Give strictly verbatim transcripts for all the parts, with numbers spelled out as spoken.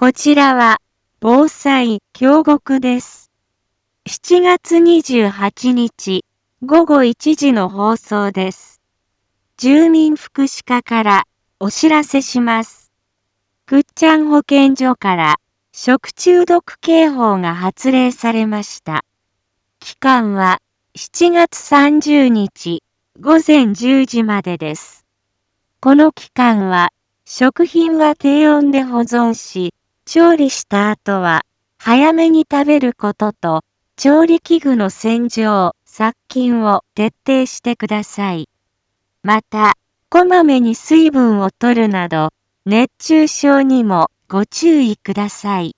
こちらは防災京極です。しちがつにじゅうはちにちごごいちじの放送です。住民福祉課からお知らせします。ぐっちゃん保健所から食中毒警報が発令されました。期間はしちがつさんじゅうにちごぜんじゅうじまでです。この期間は食品は低温で保存し、調理した後は早めに食べることと、調理器具の洗浄、殺菌を徹底してください。また、こまめに水分を取るなど、熱中症にもご注意ください。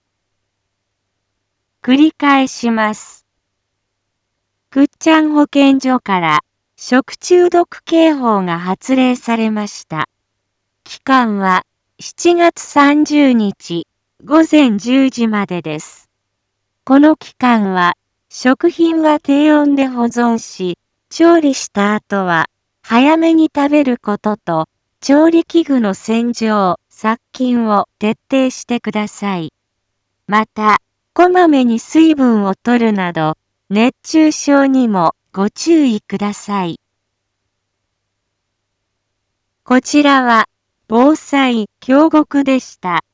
繰り返します。ぐっちゃん保健所から食中毒警報が発令されました。期間はしちがつさんじゅうにちごぜんじゅうじまでです。この期間は食品は低温で保存し、調理した後は早めに食べることと、調理器具の洗浄、殺菌を徹底してください。また、こまめに水分を取るなど、熱中症にもご注意ください。こちらは防災京極でした。